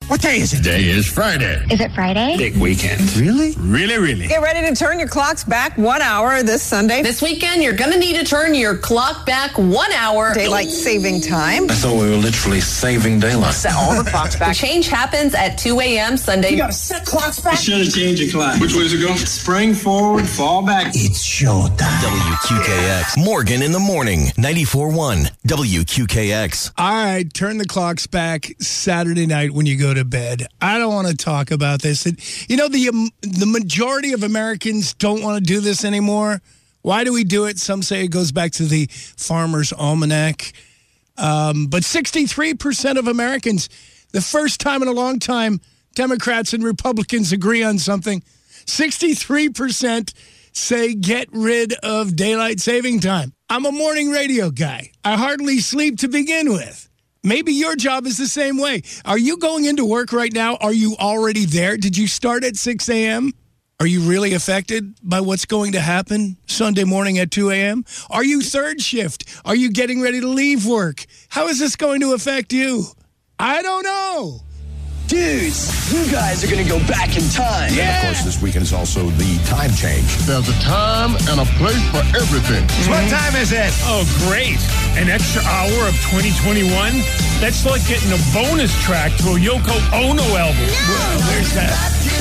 What day is it? Today is Friday. Is it Friday? Big weekend. Really? Really. Get ready to turn your clocks back 1 hour this Sunday. This weekend, you're going to need to turn your clock back 1 hour. Daylight saving time. I thought we were literally saving daylight. Set all the clocks back. The change happens at 2 a.m. Sunday. You gotta set clocks back. Should have changed your clock. Which way does it go? Spring forward, fall back. It's showtime. WQKX. Morgan in the morning. 94.1 WQKX. All right, turn the clocks back Saturday night when you go to bed. I don't want to talk about this. You know, the majority of Americans don't want to do this anymore. Why do we do it? Some say it goes back to the Farmer's Almanac. But 63% of Americans, the first time in a long time, Democrats and Republicans agree on something. 63% say get rid of daylight saving time. I'm a morning radio guy. I hardly sleep to begin with. Maybe your job is the same way. Are you going into work right now? Are you already there? Did you start at 6 a.m.? Are you really affected by what's going to happen Sunday morning at 2 a.m.? Are you third shift? Are you getting ready to leave work? How is this going to affect you? I don't know. Dudes, you guys are going to go back in time. Yeah. And of course, this weekend is also the time change. There's a time and a place for everything. So what time is it? Oh, great. An extra hour of 2021? That's like getting a bonus track to a Yoko Ono album. Well, there's that.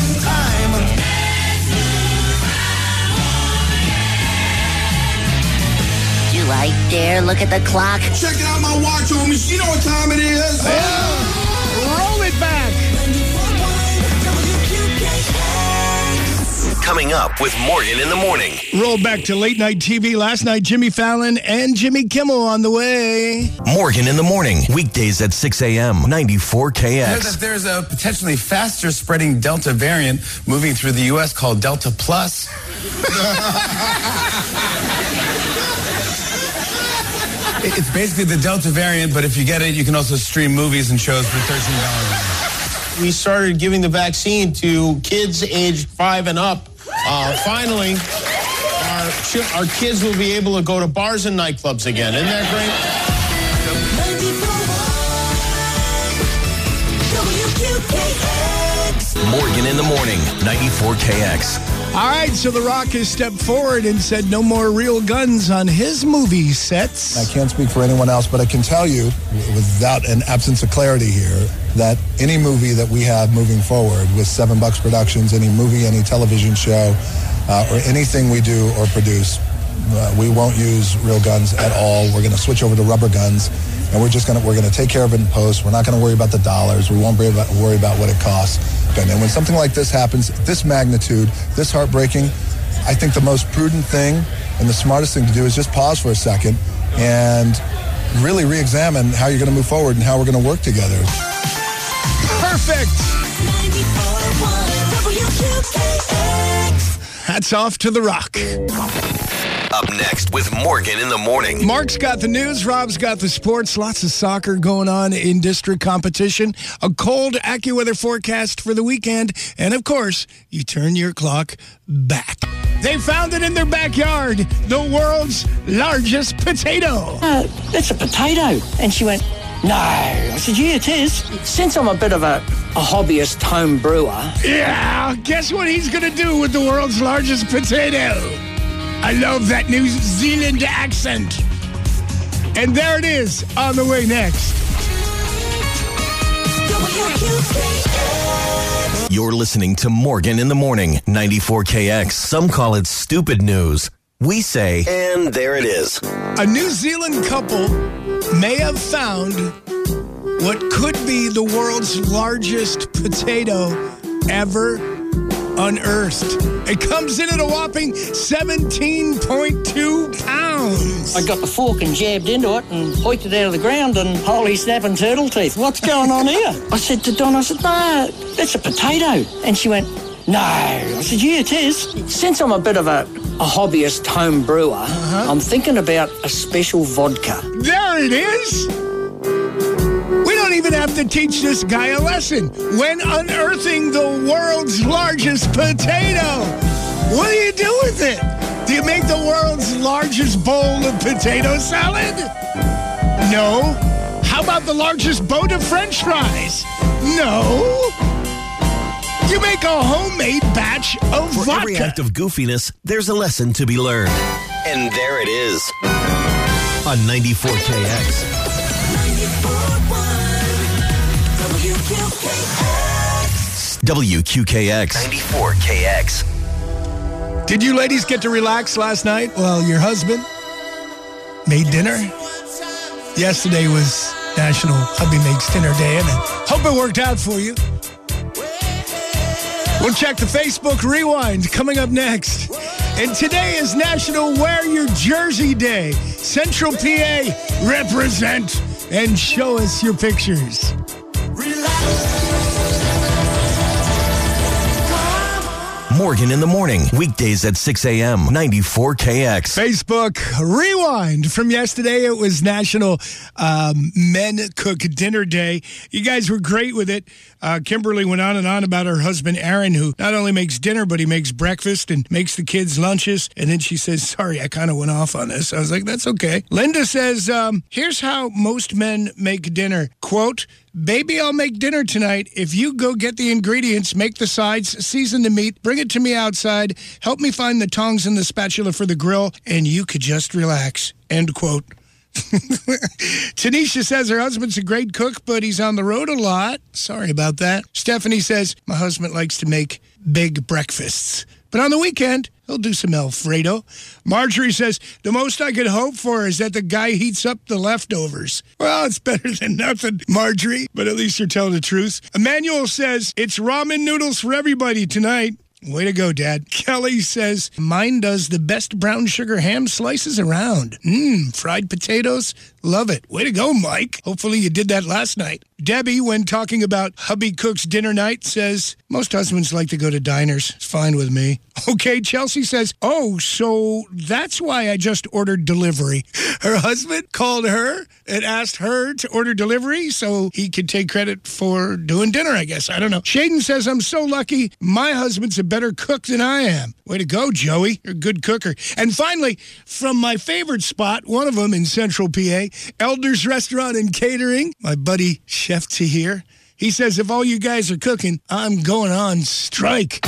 Do I dare look at the clock? Check out my watch, homies. You know what time it is. Roll it back. Coming up with Morgan in the morning. Roll back to late night TV. Last night, Jimmy Fallon and Jimmy Kimmel on the way. Morgan in the morning. Weekdays at 6 a.m. 94KX. There's a potentially faster spreading Delta variant moving through the U.S. called Delta Plus. It's basically the Delta variant, but if you get it, you can also stream movies and shows for $13. We started giving the vaccine to kids aged 5 and up. Finally, our kids will be able to go to bars and nightclubs again. Isn't that great? Morgan in the morning, 94KX. All right, so The Rock has stepped forward and said no more real guns on his movie sets. I can't speak for anyone else, but I can tell you, without an absence of clarity here, that any movie that we have moving forward with Seven Bucks Productions, any movie, any television show, or anything we do or produce, we won't use real guns at all. We're going to switch over to rubber guns, and we're going to take care of it in post. We're not going to worry about the dollars. We won't worry about what it costs. And when something like this happens, this magnitude, this heartbreaking, I think the most prudent thing and the smartest thing to do is just pause for a second and really re-examine how you're going to move forward and how we're going to work together. Perfect. Hats off to The Rock. Up next with Morgan in the morning. Mark's got the news. Rob's got the sports. Lots of soccer going on in district competition. A cold AccuWeather forecast for the weekend. And, of course, you turn your clock back. They found it in their backyard. The world's largest potato. That's a potato. And she went, no. I said, yeah, it is. Since I'm a bit of a hobbyist home brewer. Yeah, guess what he's going to do with the world's largest potato? I love that New Zealand accent. And there it is, on the way next. You're listening to Morgan in the morning, 94KX. Some call it stupid news. We say, and there it is. A New Zealand couple may have found what could be the world's largest potato ever unearthed. It comes in at a whopping 17.2 pounds. I got the fork and jabbed into it and hoiked it out of the ground and holy snapping turtle teeth. What's going on here? I said to Don, no, that's a potato. And she went, no. I said, yeah, it is. Since I'm a bit of a hobbyist home brewer, I'm thinking about a special vodka. There it is. We don't even have to teach this guy a lesson. When unearthing the world's largest potato, what do you do with it? Do you make the world's largest bowl of potato salad? No. How about the largest boat of French fries? No. You make a homemade batch of For vodka. every act of goofiness, there's a lesson to be learned. And there it is. On 94KX. WQKX. 94KX. Did you ladies get to relax last night while your husband made dinner? Yesterday was National Hubby Makes Dinner Day, and I hope it worked out for you. We'll check the Facebook Rewind coming up next. And today is National Wear Your Jersey Day. Central PA, represent and show us your pictures. Morgan in the Morning, weekdays at 6 a.m., 94KX. Facebook Rewind from yesterday. It was National Men Cook Dinner Day. You guys were great with it. Kimberly went on and on about her husband, Aaron, who not only makes dinner, but he makes breakfast and makes the kids lunches. And then she says, sorry, I kind of went off on this. I was like, that's okay. Linda says, here's how most men make dinner. Quote, baby, I'll make dinner tonight. If you go get the ingredients, make the sides, season the meat, bring it to me outside, help me find the tongs and the spatula for the grill, and you could just relax. End quote. Tanisha says her husband's a great cook, but he's on the road a lot. Sorry about that. Stephanie says my husband likes to make big breakfasts, but on the weekend, he'll do some Alfredo. Marjorie says, the most I could hope for is that the guy heats up the leftovers. Well, it's better than nothing, Marjorie, but at least you're telling the truth. Emmanuel says, it's ramen noodles for everybody tonight. Way to go, Dad. Kelly says, mine does the best brown sugar ham slices around. Fried potatoes. Love it. Way to go, Mike. Hopefully you did that last night. Debbie, when talking about hubby cooks dinner night, says, most husbands like to go to diners. It's fine with me. Okay, Chelsea says, oh, so that's why I just ordered delivery. Her husband called her and asked her to order delivery so he could take credit for doing dinner, I guess. I don't know. Shaden says, I'm so lucky. My husband's a better cook than I am. Way to go, Joey. You're a good cooker. And finally, from my favorite spot, one of them in Central PA, Elders Restaurant and Catering, my buddy Chef Tahir. He says, if all you guys are cooking, I'm going on strike.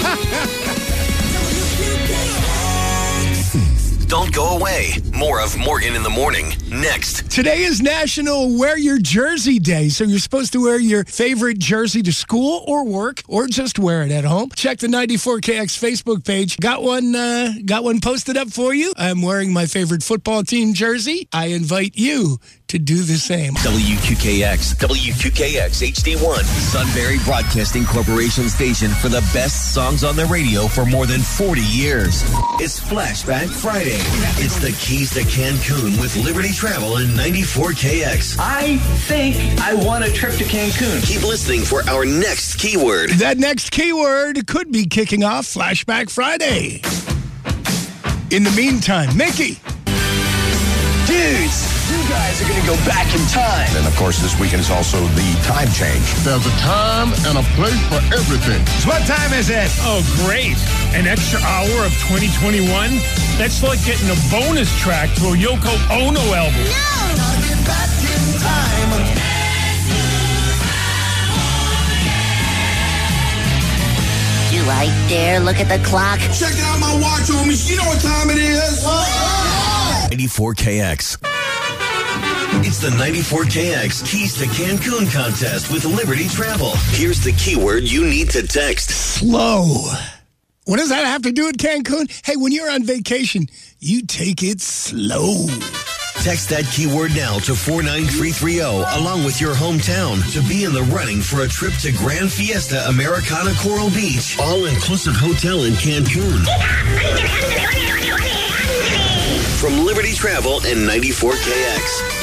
Don't go away. More of Morgan in the Morning next. Today is National Wear Your Jersey Day, so you're supposed to wear your favorite jersey to school or work, or just wear it at home. Check the 94KX Facebook page. Got one posted up for you. I'm wearing my favorite football team jersey. I invite you to do the same. WQKX HD1, Sunbury Broadcasting Corporation station for the best songs on the radio for more than 40 years. It's Flashback Friday. It's the Keys to Cancun with Liberty Travel and 94KX. I think I want a trip to Cancun. Keep listening for our next keyword. That next keyword could be kicking off Flashback Friday. In the meantime, Mickey. Dudes, you guys are going to go back in time. And of course, this weekend is also the time change. There's a time and a place for everything. So what time is it? Oh, great. An extra hour of 2021? That's like getting a bonus track to a Yoko Ono album. No! Gotta get back in time. Do I dare look at the clock? Check out my watch on me. You know what time it is. 94KX. It's the 94KX Keys to Cancun contest with Liberty Travel. Here's the keyword you need to text. Slow. What does that have to do with Cancun? Hey, when you're on vacation, you take it slow. Text that keyword now to 49330 along with your hometown to be in the running for a trip to Grand Fiesta Americana Coral Beach. All-inclusive hotel in Cancun. From Liberty Travel and 94KX.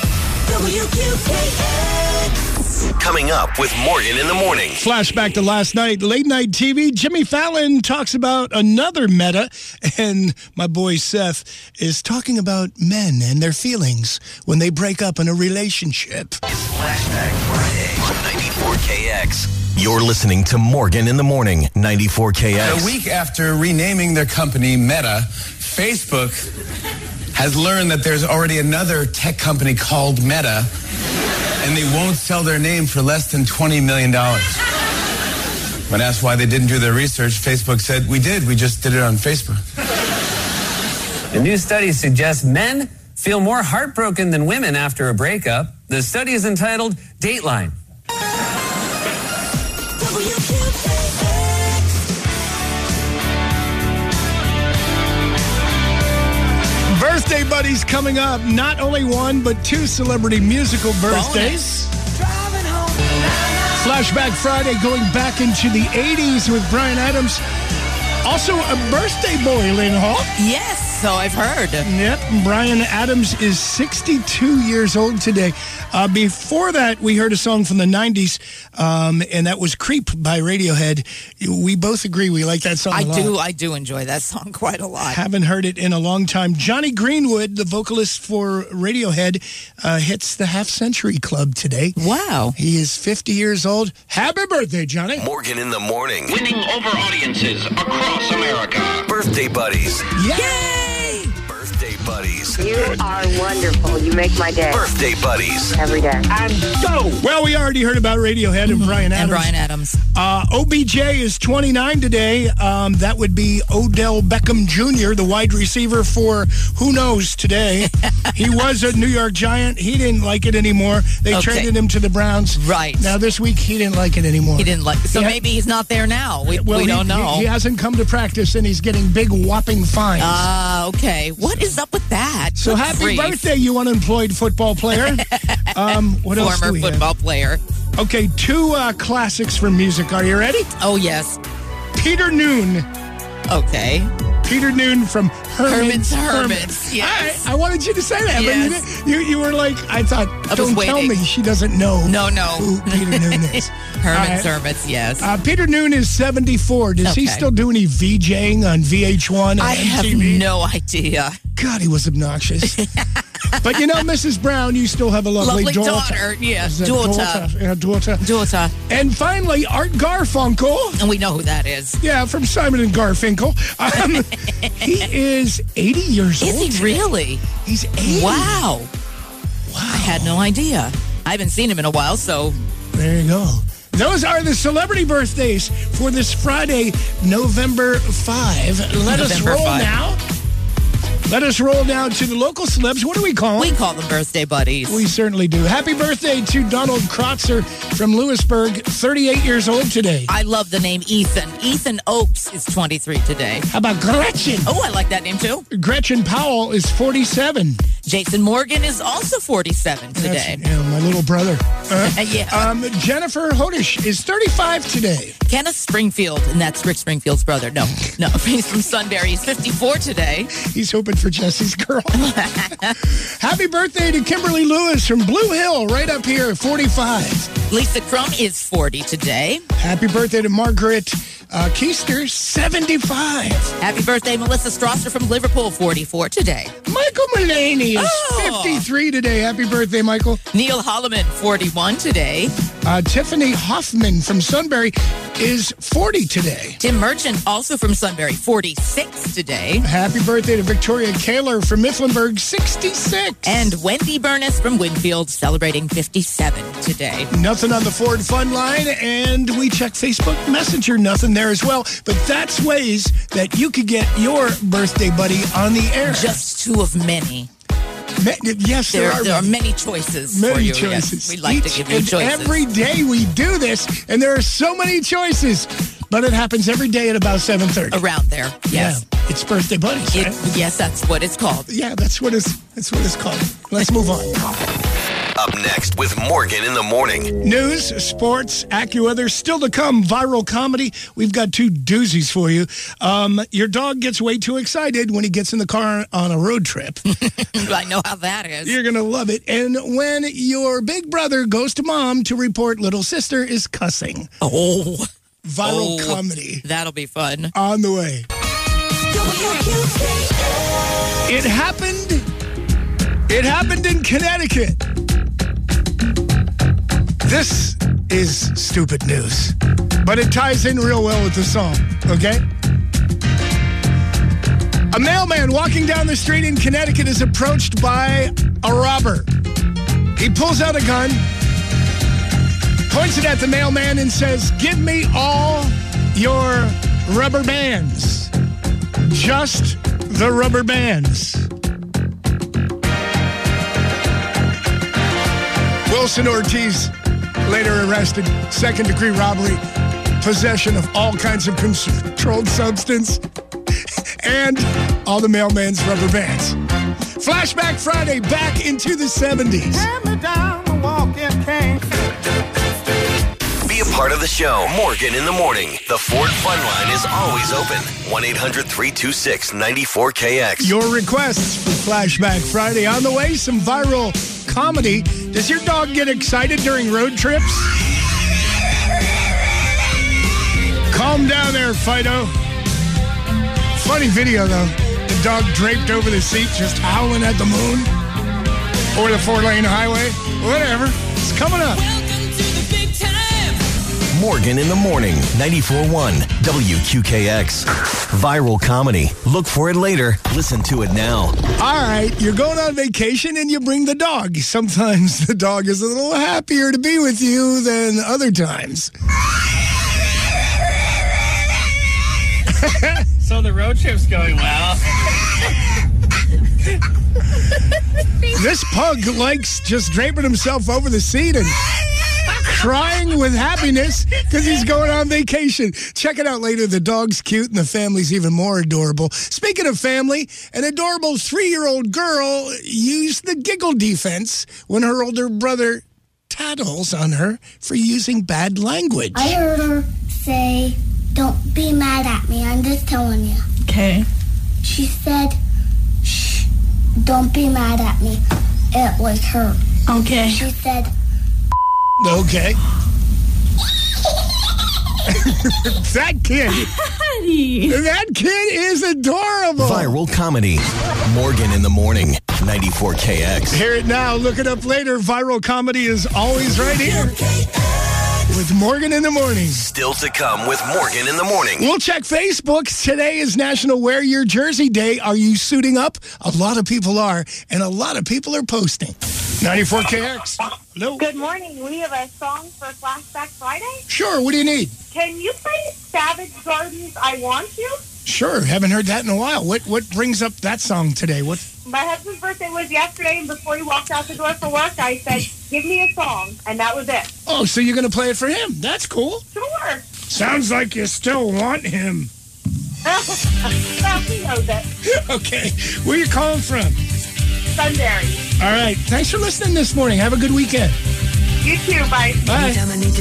WQKX. Coming up with Morgan in the Morning. Flashback to last night, late night TV. Jimmy Fallon talks about another meta, and my boy Seth is talking about men and their feelings when they break up in a relationship. It's Flashback Friday on 94KX. You're listening to Morgan in the Morning, 94KX. A week after renaming their company Meta, Facebook has learned that there's already another tech company called Meta and they won't sell their name for less than $20 million. When asked why they didn't do their research, Facebook said, we did. We just did it on Facebook. A new study suggests men feel more heartbroken than women after a breakup. The study is entitled Dateline. Birthday buddies coming up. Not only one, but two celebrity musical birthdays. Flashback Friday going back into the 80s with Bryan Adams. Also a birthday boy, Lynn Hall. Yes, so I've heard. Yep, Bryan Adams is 62 years old today. Before that, we heard a song from the 90s, and that was Creep by Radiohead. We both agree we like that song a lot. I do enjoy that song quite a lot. Haven't heard it in a long time. Johnny Greenwood, the vocalist for Radiohead, hits the half-century club today. Wow. He is 50 years old. Happy birthday, Johnny. Morgan in the morning. Winning over audiences across America. Birthday buddies. Yay! Birthday buddies. You are wonderful. You make my day. Birthday buddies. Every day. And go! Well, we already heard about Radiohead and Bryan Adams. And Bryan Adams. OBJ is 29 today. That would be Odell Beckham Jr., the wide receiver for who knows today. He was a New York Giant. He didn't like it anymore. They traded him to the Browns. Right. Now, this week, he didn't like it anymore. He didn't like it. So maybe he's not there now. We don't know. He hasn't come to practice, and he's getting big, whopping fines. Okay. What is up with that? So happy birthday, you unemployed football player. What else do we Former football player. Okay, two classics from music. Are you ready? Oh, yes. Peter Noon. Okay. Peter Noon from Herman's Hermits. Yes. I wanted you to say that, yes. But you were like, I thought, don't tell me she doesn't know who Peter Noon is. Herman's Hermits, yes. Peter Noon is 74. Does he still do any VJing on VH1 and I MTV? have no idea. God, he was obnoxious. But you know, Mrs. Brown, you still have a lovely daughter. Yes, daughter. And finally, Art Garfunkel. And we know who that is. Yeah, from Simon and Garfunkel. He is 80 years old. Is he really? He's 80. Wow. I had no idea. I haven't seen him in a while, so. There you go. Those are the celebrity birthdays for this Friday, November 5. Let us roll now. Let us roll down to the local celebs. What do we call them? We call them birthday buddies. We certainly do. Happy birthday to Donald Krotzer from Lewisburg, 38 years old today. I love the name Ethan. Ethan Oakes is 23 today. How about Gretchen? Oh, I like that name too. Gretchen Powell is 47. Jason Morgan is also 47 today. My little brother. Yeah. Jennifer Hodish is 35 today. Kenneth Springfield, and that's Rick Springfield's brother. No, he's from Sunbury. He's 54 today. He's hoping for Jesse's girl. Happy birthday to Kimberly Lewis from Blue Hill, right up here, 45. Lisa Crum is 40 today. Happy birthday to Margaret Keister, 75. Happy birthday, Melissa Strasser from Liverpool, 44 today. Michael Mullaney is 53 today. Happy birthday, Michael. Neil Holloman, 41 today. Tiffany Hoffman from Sunbury is 40 today. Tim Merchant, also from Sunbury, 46 today. Happy birthday to Victoria Kaler from Mifflinburg, 66. And Wendy Burness from Winfield, celebrating 57 today. Nothing on the Ford Fun line, and we check Facebook Messenger. Nothing there as well. But that's ways that you could get your birthday buddy on the air. Just two of many. Yes, there are many choices for you. Yes. We like to give you choices. Every day we do this, and there are so many choices. But it happens every day at about 7:30. Around there, yes. Yeah, it's birthday buddies, right? Yes, that's what it's called. Yeah, that's what it's called. Let's move on. Up next with Morgan in the morning. News, sports, AccuWeather, still to come, viral comedy. We've got two doozies for you. Your dog gets way too excited when he gets in the car on a road trip. I know how that is. You're going to love it. And when your big brother goes to mom to report little sister is cussing. Oh. Viral comedy. That'll be fun. On the way. It happened in Connecticut. This is stupid news, but it ties in real well with the song, okay? A mailman walking down the street in Connecticut is approached by a robber. He pulls out a gun, Points it at the mailman and says, give me all your rubber bands. Just the rubber bands. Wilson Ortiz, later arrested, second-degree robbery, possession of all kinds of controlled substance, and all the mailman's rubber bands. Flashback Friday, back into the 70s. Be a part of the show. Morgan in the Morning. The Ford Fun Line is always open. 1-800-326-94KX. Your requests for Flashback Friday. On the way, some viral comedy. Does your dog get excited during road trips? Calm down there, Fido. Funny video, though. The dog draped over the seat, just howling at the moon. Or the 4-lane highway. Whatever. It's coming up. Morgan in the Morning, 94.1 WQKX. Viral comedy. Look for it later. Listen to it now. All right, you're going on vacation and you bring the dog. Sometimes the dog is a little happier to be with you than other times. So the road trip's going well. This pug likes just draping himself over the seat and crying with happiness because he's going on vacation. Check it out later. The dog's cute and the family's even more adorable. Speaking of family, an adorable 3-year-old girl used the giggle defense when her older brother tattles on her for using bad language. I heard her say, "Don't be mad at me, I'm just telling you." Okay. She said, "Shh, don't be mad at me." It was her. Okay. She said, okay. That kid is adorable. Viral comedy. Morgan in the Morning, 94KX. Hear it now. Look it up later. Viral comedy is always right here. With Morgan in the Morning. Still to come with Morgan in the Morning. We'll check Facebook. Today is National Wear Your Jersey Day. Are you suiting up? A lot of people are, and a lot of people are posting. 94KX. Hello. Good morning. We have a song for Flashback Friday. Sure. What do you need? Can you play Savage Garden's I Want You? Sure. Haven't heard that in a while. What brings up that song today? What? My husband's birthday was yesterday, and before he walked out the door for work, I said, give me a song, and that was it. Oh, so you're going to play it for him. That's cool. Sure. Sounds like you still want him. Well, he knows it. Okay. Where you calling from? Sunbury. All right. Thanks for listening this morning. Have a good weekend. You too. Bye. Bye.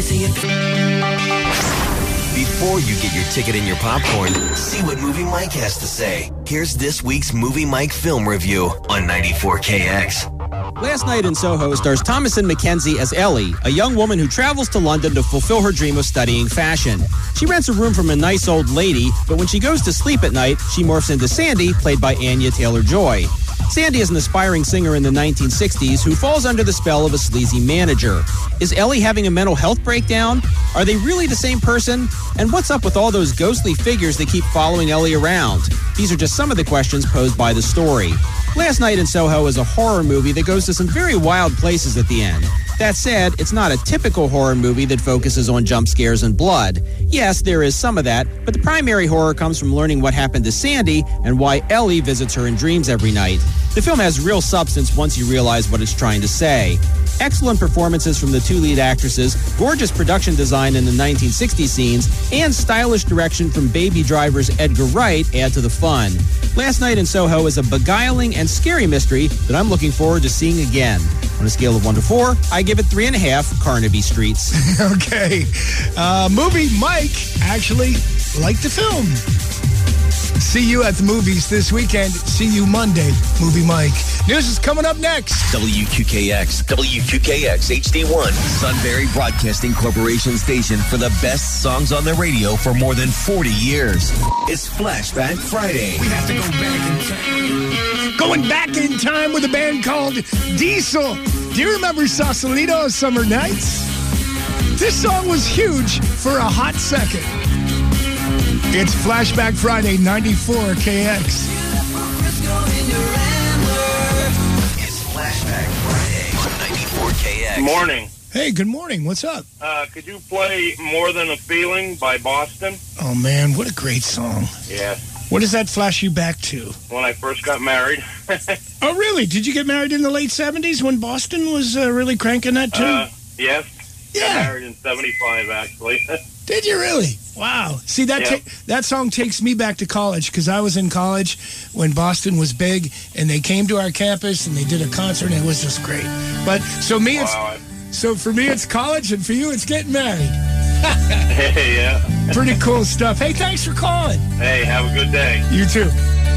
Before you get your ticket and your popcorn, see what Movie Mike has to say. Here's this week's Movie Mike film review on 94KX. Last Night in Soho stars Thomasin McKenzie as Ellie, a young woman who travels to London to fulfill her dream of studying fashion. She rents a room from a nice old lady, but when she goes to sleep at night, she morphs into Sandy, played by Anya Taylor-Joy. Sandy is an aspiring singer in the 1960s who falls under the spell of a sleazy manager. Is Ellie having a mental health breakdown? Are they really the same person? And what's up with all those ghostly figures that keep following Ellie around? These are just some of the questions posed by the story. Last Night in Soho is a horror movie that goes to some very wild places at the end. That said, it's not a typical horror movie that focuses on jump scares and blood. Yes, there is some of that, but the primary horror comes from learning what happened to Sandy and why Ellie visits her in dreams every night. The film has real substance once you realize what it's trying to say. Excellent performances from the two lead actresses, gorgeous production design in the 1960s scenes, and stylish direction from Baby Driver's Edgar Wright add to the fun. Last Night in Soho is a beguiling and scary mystery that I'm looking forward to seeing again. On a scale of 1 to 4, I give it 3.5 Carnaby Streets. Okay. Movie Mike actually liked the film. See you at the movies this weekend. See you Monday, Movie Mike. News is coming up next. WQKX HD1, Sunbury Broadcasting Corporation station for the best songs on the radio for more than 40 years. It's Flashback Friday. We have to go back in time. Going back in time with a band called Diesel. Do you remember Sausalito Summer Nights? This song was huge for a hot second. It's Flashback Friday, 94KX. It's Flashback Friday, 94KX. Morning. Hey, good morning. What's up? Could you play More Than a Feeling by Boston? Oh, man, what a great song. Yeah. What does that flash you back to? When I first got married. Oh, really? Did you get married in the late 70s when Boston was really cranking that tune? Yes. Yeah. Got married in 75, actually. Did you really? Wow. See, that song takes me back to college because I was in college when Boston was big, and they came to our campus and they did a concert, and it was just great. But so for me, it's college, and for you, it's getting married. Hey, yeah. Pretty cool stuff. Hey, thanks for calling. Hey, have a good day. You too.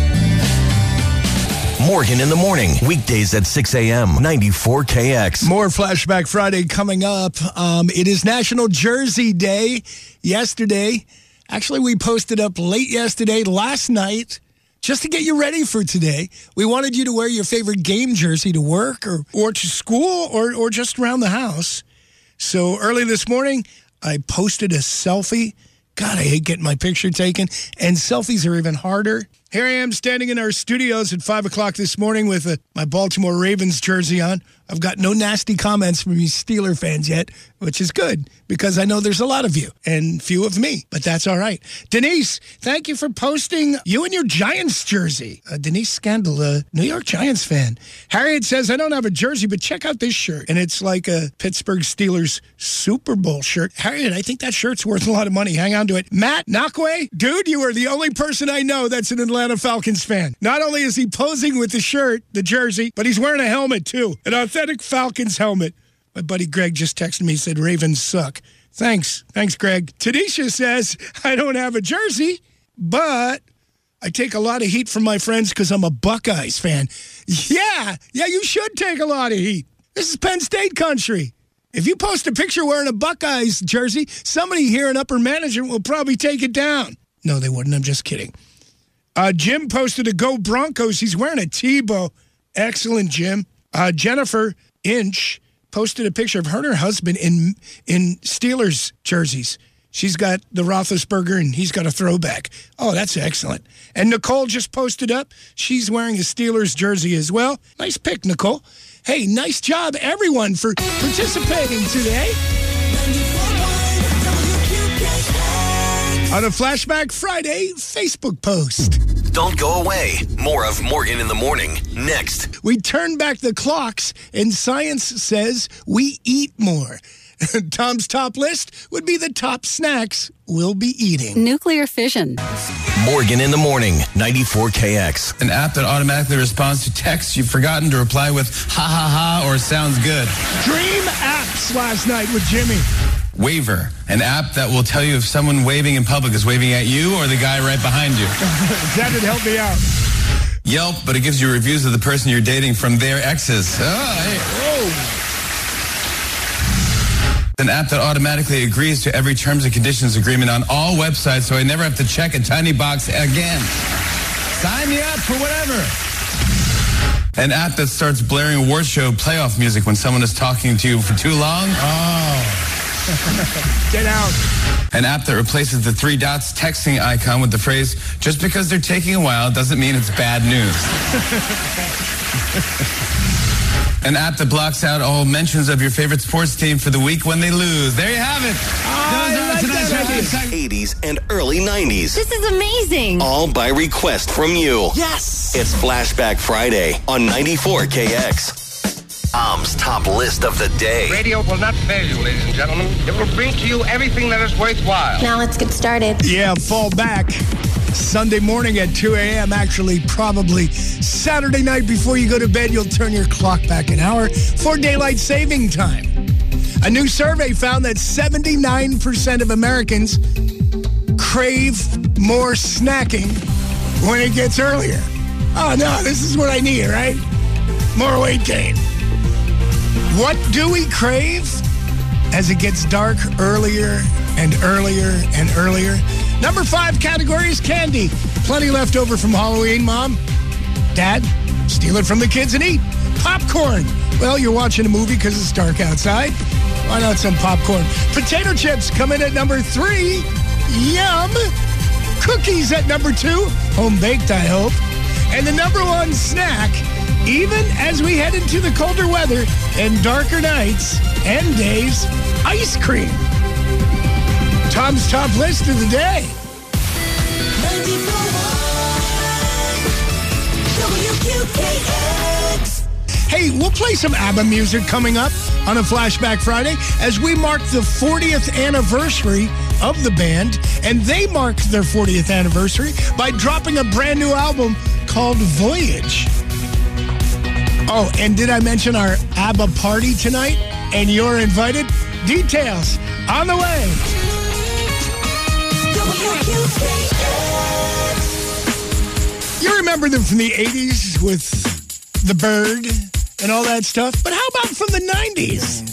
Morgan in the morning, weekdays at 6 a.m., 94 KX. More Flashback Friday coming up. It is National Jersey Day. Yesterday, actually, we posted up late yesterday, last night, just to get you ready for today. We wanted you to wear your favorite game jersey to work or to school or just around the house. So early this morning, I posted a selfie. God, I hate getting my picture taken. And selfies are even harder. Here I am standing in our studios at 5 o'clock this morning with my Baltimore Ravens jersey on. I've got no nasty comments from you Steeler fans yet, which is good because I know there's a lot of you and few of me, but that's all right. Denise, thank you for posting you and your Giants jersey. Denise Scandal, a New York Giants fan. Harriet says, I don't have a jersey, but check out this shirt. And it's like a Pittsburgh Steelers Super Bowl shirt. Harriet, I think that shirt's worth a lot of money. Hang on to it. Matt Nakwe, dude, you are the only person I know that's an Atlanta Falcons fan. Not only is he posing with the shirt, the jersey, but he's wearing a helmet too. An authentic Falcons helmet. My buddy Greg just texted me, said Ravens suck. Thanks, Greg. Tanisha says, I don't have a jersey, but I take a lot of heat from my friends because I'm a Buckeyes fan. Yeah, you should take a lot of heat. This is Penn State country. If you post a picture wearing a Buckeyes jersey, somebody here in upper management will probably take it down. No, they wouldn't. I'm just kidding. Jim posted a Go Broncos. He's wearing a Tebow. Excellent, Jim. Jennifer Inch posted a picture of her and her husband in Steelers jerseys. She's got the Roethlisberger, and he's got a throwback. Oh, that's excellent. And Nicole just posted up. She's wearing a Steelers jersey as well. Nice pick, Nicole. Hey, nice job, everyone, for participating today. On a Flashback Friday Facebook post. Don't go away. More of Morgan in the morning next. We turn back the clocks, and science says we eat more. Tom's top list would be the top snacks we'll be eating. Nuclear fission. Morgan in the morning, 94 KX. An app that automatically responds to texts you've forgotten to reply with ha ha ha or sounds good. Dream apps last night with Jimmy. Waver, an app that will tell you if someone waving in public is waving at you or the guy right behind you. That would help me out. Yelp, but it gives you reviews of the person you're dating from their exes. An app that automatically agrees to every terms and conditions agreement on all websites so I never have to check a tiny box again. Sign me up for whatever. An app that starts blaring award show playoff music when someone is talking to you for too long. Oh. Get out. An app that replaces the 3 dots texting icon with the phrase, just because they're taking a while doesn't mean it's bad news. An app that blocks out all mentions of your favorite sports team for the week when they lose. There you have it. Those are tonight's 80s and early 90s. This is amazing. All by request from you. Yes. It's Flashback Friday on 94 KX. Tom's top list of the day. Radio will not fail you, ladies and gentlemen. It will bring to you everything that is worthwhile. Now let's get started. Yeah, fall back. Sunday morning at 2 a.m. Actually, probably Saturday night before you go to bed, you'll turn your clock back an hour for daylight saving time. A new survey found that 79% of Americans crave more snacking when it gets earlier. Oh, no, this is what I need, right? More weight gain. What do we crave as it gets dark earlier and earlier and earlier? Number 5 category is candy. Plenty left over from Halloween, Mom. Dad, steal it from the kids and eat. Popcorn. Well, you're watching a movie because it's dark outside. Why not some popcorn? Potato chips come in at number 3. Yum. Cookies at number 2. Home baked, I hope. And the number 1 snack Even as we head into the colder weather and darker nights and days, ice cream. Tom's top list of the day. Hey, we'll play some ABBA music coming up on a Flashback Friday as we mark the 40th anniversary of the band, and they marked their 40th anniversary by dropping a brand new album called Voyage. Oh, and did I mention our ABBA party tonight? And you're invited? Details on the way. You remember them from the 80s with The Bird and all that stuff, but how about from the 90s?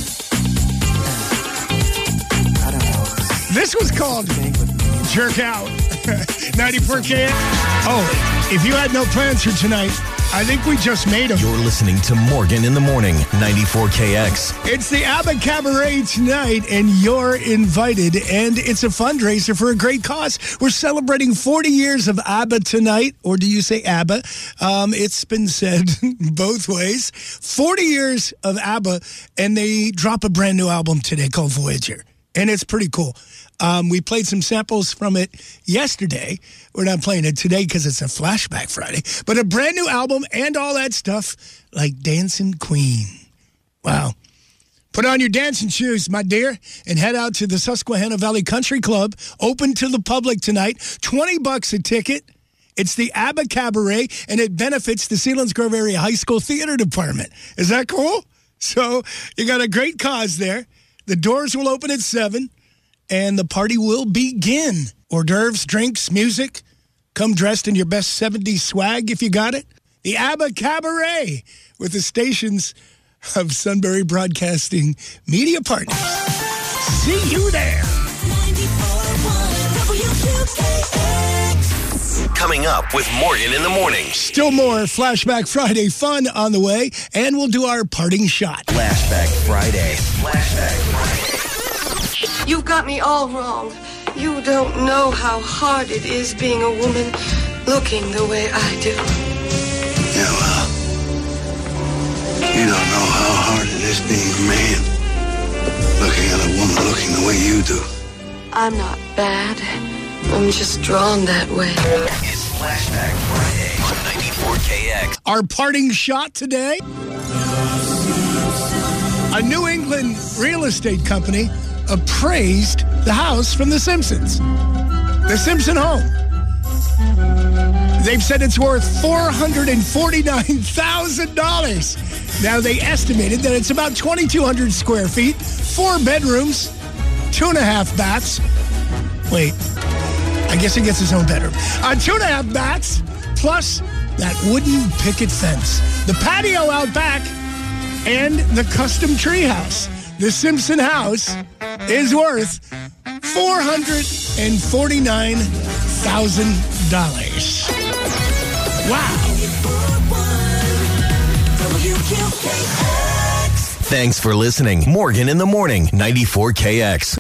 This was called Jerk Out. 94K. Oh, if you had no plans for tonight, I think we just made them. You're listening to Morgan in the Morning, 94KX. It's the ABBA Cabaret tonight, and you're invited. And it's a fundraiser for a great cause. We're celebrating 40 years of ABBA tonight. Or do you say ABBA? It's been said both ways. 40 years of ABBA, and they drop a brand new album today called Voyager. And it's pretty cool. We played some samples from it yesterday. We're not playing it today because it's a Flashback Friday. But a brand new album and all that stuff like Dancing Queen. Wow. Put on your dancing shoes, my dear, and head out to the Susquehanna Valley Country Club. Open to the public tonight. $20 a ticket. It's the ABBA Cabaret, and it benefits the Selinsgrove Area High School Theater Department. Is that cool? So you got a great cause there. The doors will open at 7. And the party will begin. Hors d'oeuvres, drinks, music. Come dressed in your best 70s swag if you got it. The ABBA Cabaret with the stations of Sunbury Broadcasting Media Partners. See you there. Coming up with Morgan in the Morning. Still more Flashback Friday fun on the way. And we'll do our parting shot. Flashback Friday. Flashback Friday. You've got me all wrong. You don't know how hard it is being a woman looking the way I do. Yeah, well, you don't know how hard it is being a man looking at a woman looking the way you do. I'm not bad. I'm just drawn that way. It's Flashback Friday on 94KX. Our parting shot today. A New England real estate company appraised the house from The Simpsons. The Simpson home. They've said it's worth $449,000. Now, they estimated that it's about 2,200 square feet, 4 bedrooms, 2.5 baths. Wait, I guess he gets his own bedroom. 2.5 baths, plus that wooden picket fence, the patio out back, and the custom treehouse. The Simpson house is worth $449,000. Wow. Thanks for listening. Morgan in the Morning, 94KX.